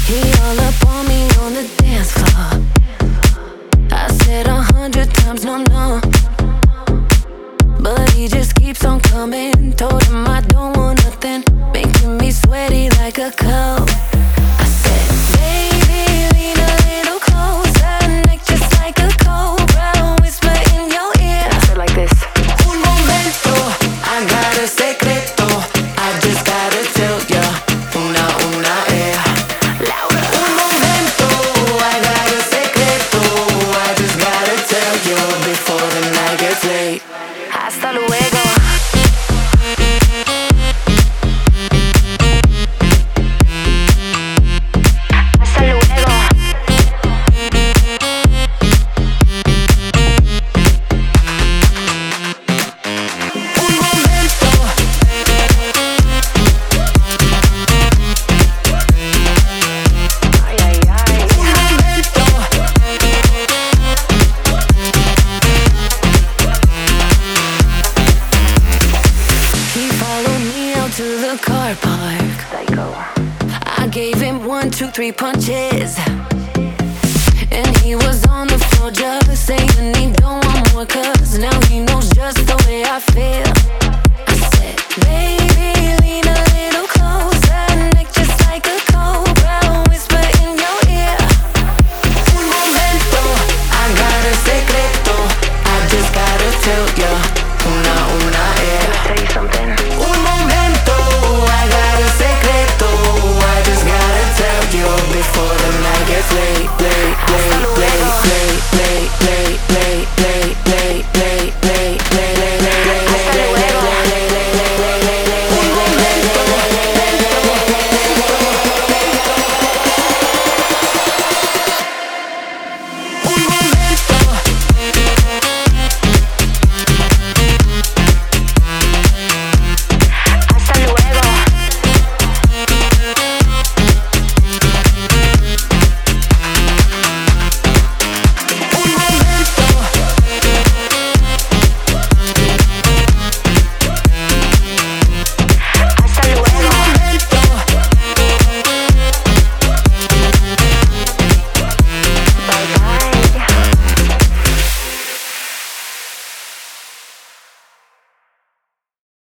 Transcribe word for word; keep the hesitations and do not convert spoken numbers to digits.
He all up on me on the dance floor. I said a hundred times no, no, but he just keeps on coming. Told him I don't want nothing, making me sweaty like a cow. I said, baby, lean a little closer, neck just like a cobra, whisper in your ear. I said like this. Un momento, I got a secreto, I just gotta tell ya, una, una, eh. Louder. Un momento, I got a secreto, I just gotta tell you before the night gets late. Hasta luego. Car park. Psycho. I gave him one, two, three punches, and he was on the floor just saying he don't want more, cause now he knows just the way I feel. I said, baby, lean a